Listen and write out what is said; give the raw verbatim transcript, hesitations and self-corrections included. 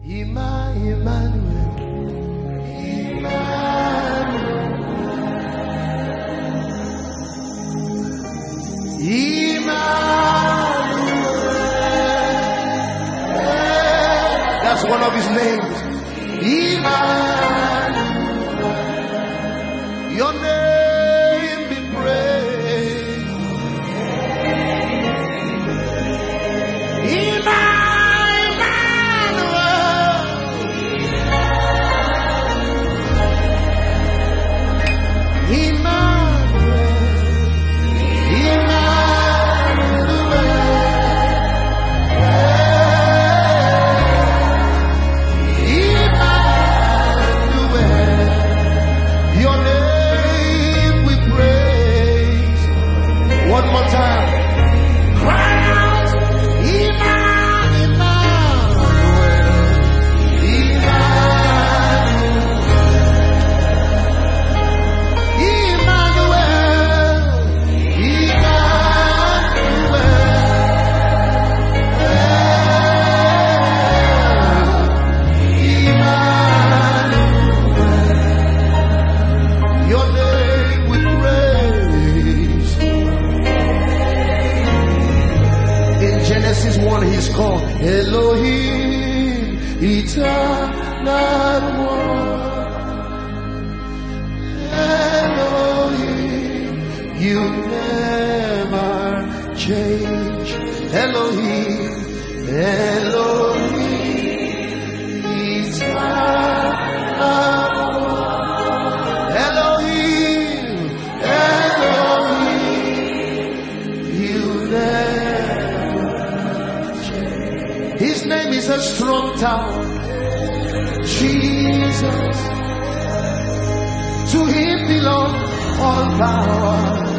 Ima, Emmanuel, Emmanuel, Emmanuel. That's one of his names. Emmanuel. Your name be praised. Emmanuel. One more time. Cry out, Emmanuel, Emmanuel, Emmanuel, Emmanuel, your name we praise. Genesis one, he's called Elohim, eternal one. Elohim, you never change. Elohim, Elohim, eternal one. Elohim, Elohim, you never. His name is a strong tower, Jesus. To him belong all power.